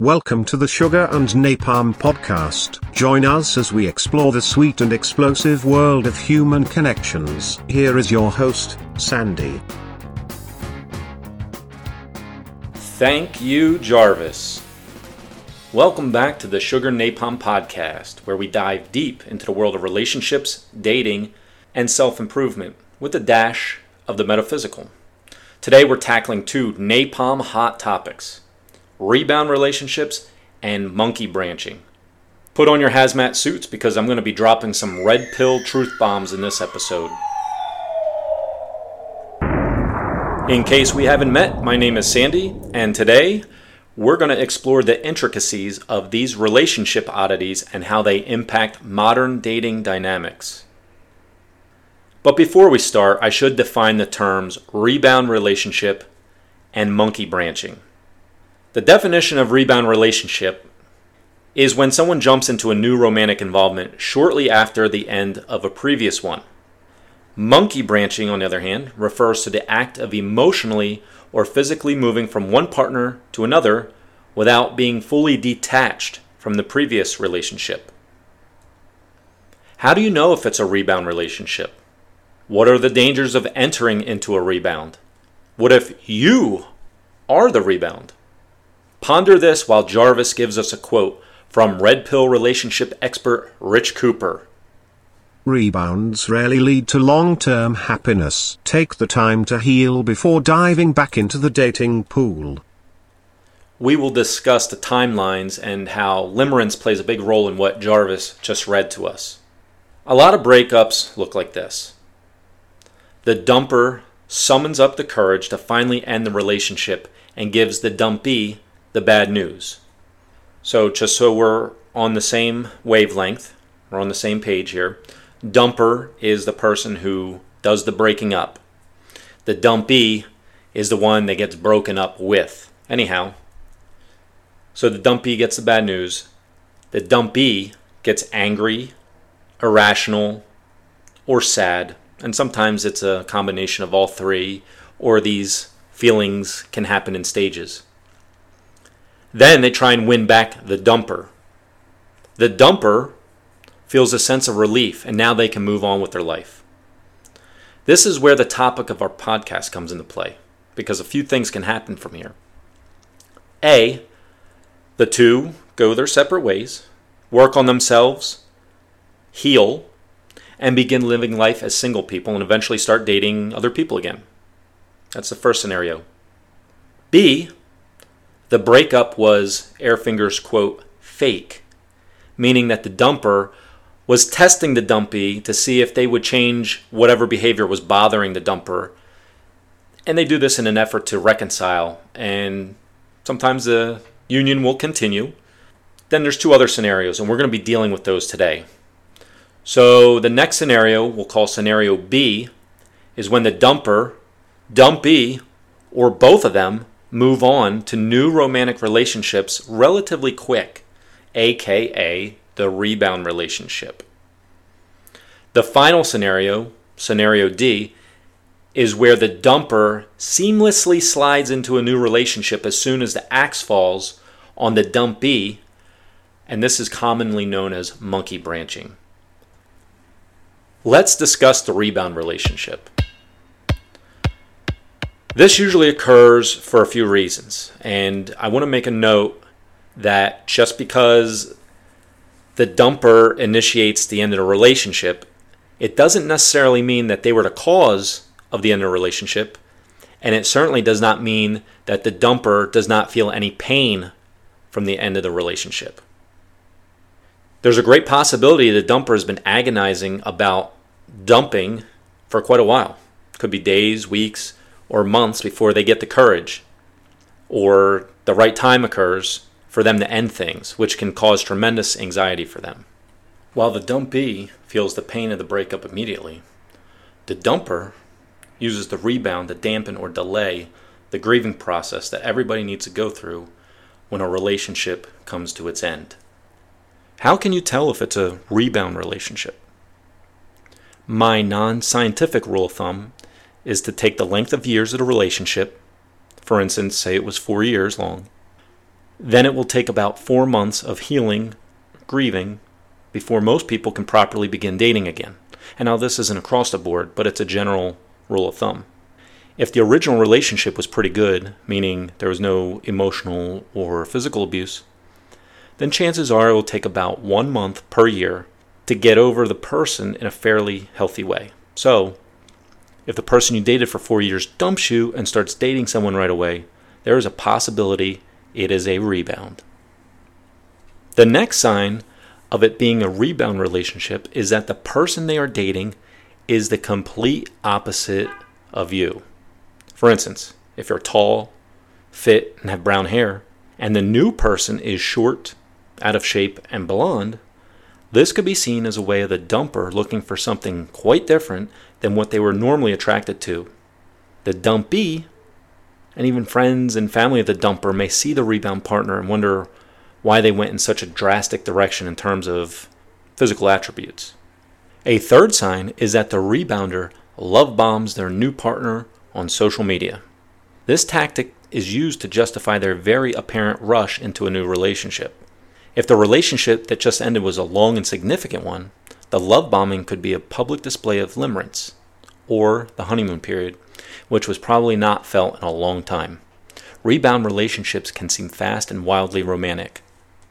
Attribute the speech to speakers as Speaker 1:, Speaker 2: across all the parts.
Speaker 1: Welcome to the Sugar and Napalm podcast. Join us as we explore the sweet and explosive world of human connections. Here is your host, Sandy.
Speaker 2: Thank you, Jarvis. Welcome back to the Sugar Napalm podcast, where we dive deep into the world of relationships, dating, and self-improvement with a dash of the metaphysical. Today we're tackling two napalm hot topics: rebound relationships and monkey branching. Put on your hazmat suits because I'm going to be dropping some red pill truth bombs in this episode. In case we haven't met, my name is Sandy, and today we're going to explore the intricacies of these relationship oddities and how they impact modern dating dynamics. But before we start, I should define the terms rebound relationship and monkey branching. The definition of rebound relationship is when someone jumps into a new romantic involvement shortly after the end of a previous one. Monkey branching, on the other hand, refers to the act of emotionally or physically moving from one partner to another without being fully detached from the previous relationship. How do you know if it's a rebound relationship? What are the dangers of entering into a rebound? What if you are the rebound? Ponder this while Jarvis gives us a quote from Red Pill relationship expert Rich Cooper.
Speaker 1: Rebounds rarely lead to long-term happiness. Take the time to heal before diving back into the dating pool.
Speaker 2: We will discuss the timelines and how limerence plays a big role in what Jarvis just read to us. A lot of breakups look like this. The dumper summons up the courage to finally end the relationship and gives the dumpee the bad news. So just so we're on the same wavelength, we're on the same page here, dumper is the person who does the breaking up. The dumpee is the one that gets broken up with. Anyhow, so the dumpee gets the bad news. The dumpee gets angry, irrational, or sad. And sometimes it's a combination of all three, or these feelings can happen in stages. Then they try and win back the dumper. The dumper feels a sense of relief, and now they can move on with their life. This is where the topic of our podcast comes into play, because a few things can happen from here. A, the two go their separate ways, work on themselves, heal, and begin living life as single people and eventually start dating other people again. That's the first scenario. B, the breakup was, Airfinger's quote, fake, meaning that the dumper was testing the dumpee to see if they would change whatever behavior was bothering the dumper. And they do this in an effort to reconcile, and sometimes the union will continue. Then there's two other scenarios, and we're going to be dealing with those today. So the next scenario we'll call scenario B is when the dumper, dumpee, or both of them move on to new romantic relationships relatively quick, aka the rebound relationship. The final scenario, scenario D, is where the dumper seamlessly slides into a new relationship as soon as the axe falls on the dumpee, and this is commonly known as monkey branching. Let's discuss the rebound relationship. This usually occurs for a few reasons, and I want to make a note that just because the dumper initiates the end of the relationship, it doesn't necessarily mean that they were the cause of the end of the relationship, and it certainly does not mean that the dumper does not feel any pain from the end of the relationship. There's a great possibility the dumper has been agonizing about dumping for quite a while. Could be days, weeks, or months before they get the courage, or the right time occurs for them to end things, which can cause tremendous anxiety for them. While the dumpee feels the pain of the breakup immediately, the dumper uses the rebound to dampen or delay the grieving process that everybody needs to go through when a relationship comes to its end. How can you tell if it's a rebound relationship? My non-scientific rule of thumb is to take the length of years of the relationship, for instance, say it was 4 years long, Then it will take about 4 months of healing, grieving, before most people can properly begin dating again. And now this isn't across the board, but it's a general rule of thumb. If the original relationship was pretty good, meaning there was no emotional or physical abuse, then chances are it will take about 1 month per year to get over the person in a fairly healthy way. So, if the person you dated for 4 years dumps you and starts dating someone right away, there is a possibility it is a rebound. The next sign of it being a rebound relationship is that the person they are dating is the complete opposite of you. For instance, if you're tall, fit, and have brown hair, and the new person is short, out of shape, and blonde, this could be seen as a way of the dumper looking for something quite different than what they were normally attracted to. The dumpee, and even friends and family of the dumper, may see the rebound partner and wonder why they went in such a drastic direction in terms of physical attributes. A third sign is that the rebounder love bombs their new partner on social media. This tactic is used to justify their very apparent rush into a new relationship. If the relationship that just ended was a long and significant one, the love bombing could be a public display of limerence, or the honeymoon period, which was probably not felt in a long time. Rebound relationships can seem fast and wildly romantic.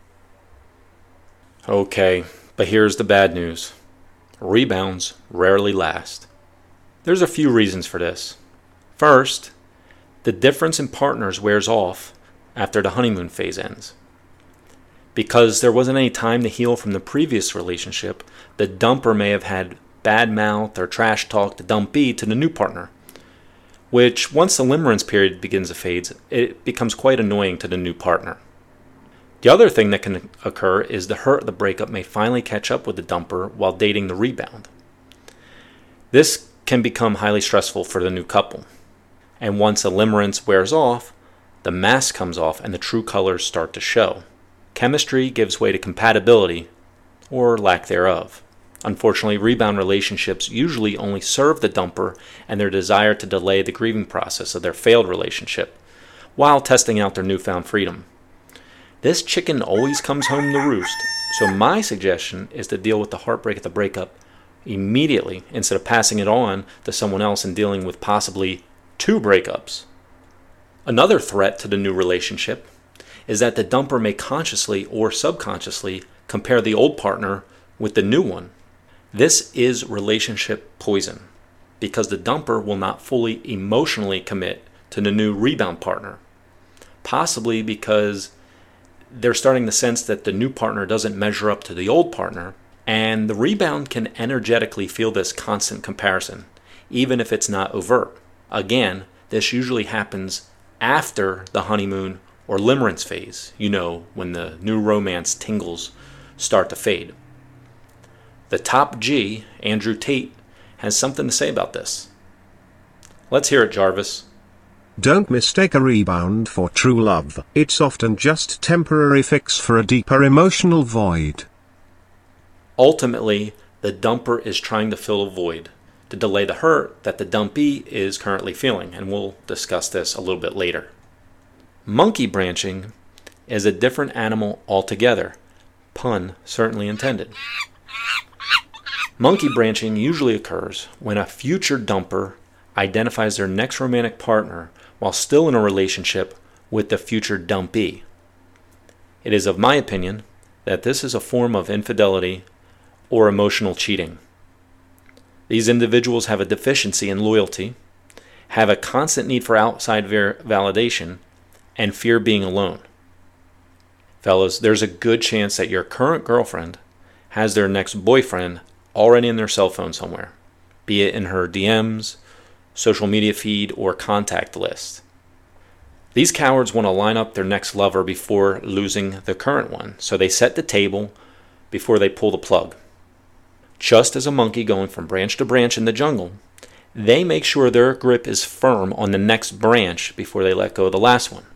Speaker 2: Okay, but here's the bad news. Rebounds rarely last. There's a few reasons for this. First, the difference in partners wears off after the honeymoon phase ends. Because there wasn't any time to heal from the previous relationship, the dumper may have had bad mouth or trash talk the dumpee to the new partner, which once the limerence period begins to fade, it becomes quite annoying to the new partner. The other thing that can occur is the hurt of the breakup may finally catch up with the dumper while dating the rebound. This can become highly stressful for the new couple. And once the limerence wears off, the mask comes off and the true colors start to show. Chemistry gives way to compatibility, or lack thereof. Unfortunately, rebound relationships usually only serve the dumper and their desire to delay the grieving process of their failed relationship, while testing out their newfound freedom. This chicken always comes home to roost, so my suggestion is to deal with the heartbreak of the breakup immediately instead of passing it on to someone else and dealing with possibly 2 breakups. Another threat to the new relationship is that the dumper may consciously or subconsciously compare the old partner with the new one. This is relationship poison because the dumper will not fully emotionally commit to the new rebound partner, possibly because they're starting to sense that the new partner doesn't measure up to the old partner, and the rebound can energetically feel this constant comparison, even if it's not overt. Again, this usually happens after the honeymoon or limerence phase, when the new romance tingles start to fade. The top G, Andrew Tate, has something to say about this. Let's hear it, Jarvis.
Speaker 1: Don't mistake a rebound for true love. It's often just a temporary fix for a deeper emotional void.
Speaker 2: Ultimately, the dumper is trying to fill a void, to delay the hurt that the dumpee is currently feeling, and we'll discuss this a little bit later. Monkey branching is a different animal altogether, pun certainly intended. Monkey branching usually occurs when a future dumper identifies their next romantic partner while still in a relationship with the future dumpee. It is of my opinion that this is a form of infidelity or emotional cheating. These individuals have a deficiency in loyalty, have a constant need for outside validation, and fear being alone. Fellas, there's a good chance that your current girlfriend has their next boyfriend already in their cell phone somewhere, be it in her DMs, social media feed, or contact list. These cowards want to line up their next lover before losing the current one, so they set the table before they pull the plug. Just as a monkey going from branch to branch in the jungle, they make sure their grip is firm on the next branch before they let go of the last one.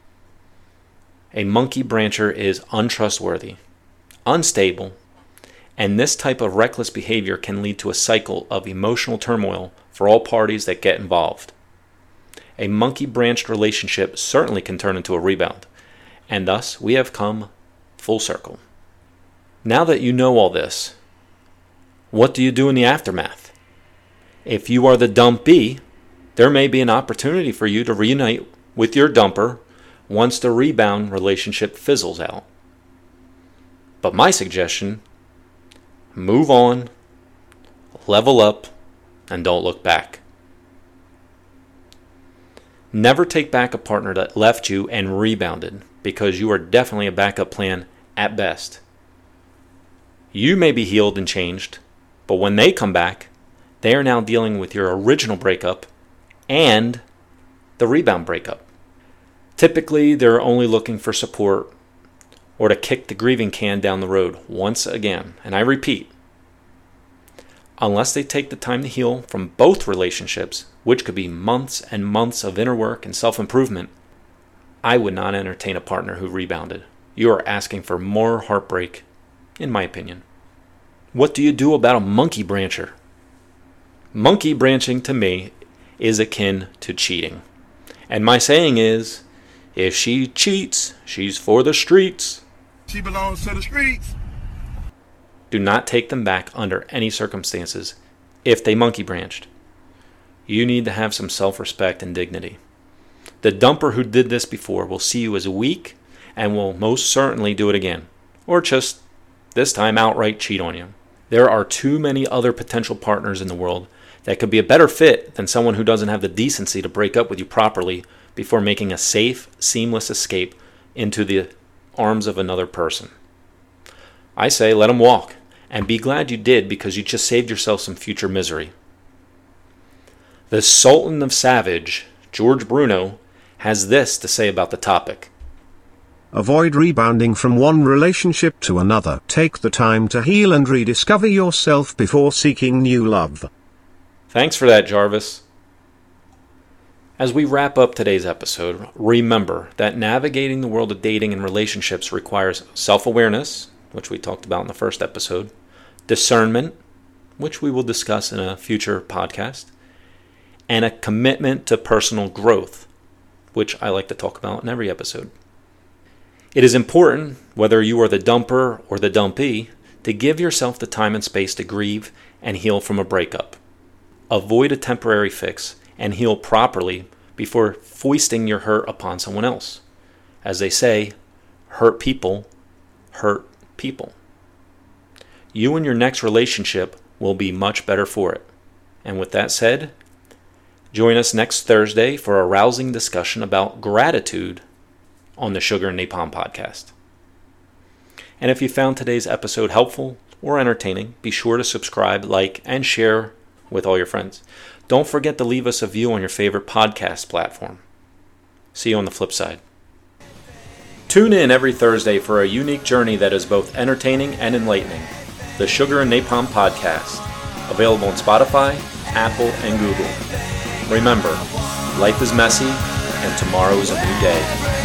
Speaker 2: A monkey brancher is untrustworthy, unstable, and this type of reckless behavior can lead to a cycle of emotional turmoil for all parties that get involved. A monkey-branched relationship certainly can turn into a rebound, And thus we have come full circle. Now that you know all this, what do you do in the aftermath? If you are the dumpee, there may be an opportunity for you to reunite with your dumper once the rebound relationship fizzles out. But my suggestion, move on, level up, and don't look back. Never take back a partner that left you and rebounded, because you are definitely a backup plan at best. You may be healed and changed, but when they come back, they are now dealing with your original breakup and the rebound breakup. Typically, they're only looking for support or to kick the grieving can down the road once again. And I repeat, unless they take the time to heal from both relationships, which could be months and months of inner work and self-improvement, I would not entertain a partner who rebounded. You are asking for more heartbreak, in my opinion. What do you do about a monkey brancher? Monkey branching to me is akin to cheating. And my saying is, if she cheats, she's for the streets.
Speaker 3: She belongs to the streets.
Speaker 2: Do not take them back under any circumstances if they monkey branched. You need to have some self-respect and dignity. The dumper who did this before will see you as weak and will most certainly do it again. Or just, this time, outright cheat on you. There are too many other potential partners in the world that could be a better fit than someone who doesn't have the decency to break up with you properly before making a safe, seamless escape into the arms of another person. I say let them walk, and be glad you did, because you just saved yourself some future misery. The Sultan of Savage, George Bruno, has this to say about the topic.
Speaker 1: Avoid rebounding from one relationship to another. Take the time to heal and rediscover yourself before seeking new love.
Speaker 2: Thanks for that, Jarvis. As we wrap up today's episode, remember that navigating the world of dating and relationships requires self-awareness, which we talked about in the first episode, discernment, which we will discuss in a future podcast, and a commitment to personal growth, which I like to talk about in every episode. It is important, whether you are the dumper or the dumpee, to give yourself the time and space to grieve and heal from a breakup. Avoid a temporary fix and heal properly before foisting your hurt upon someone else. As they say, hurt people hurt people. You and your next relationship will be much better for it. And with that said, join us next Thursday for a rousing discussion about gratitude on the Sugar and Napalm podcast. And if you found today's episode helpful or entertaining, be sure to subscribe, like, and share with all your friends. Don't forget to leave us a review on your favorite podcast platform. See you on the flip side. Tune in every Thursday for a unique journey that is both entertaining and enlightening. The Sugar and Napalm podcast, available on Spotify, Apple, and Google. Remember, life is messy, and tomorrow is a new day.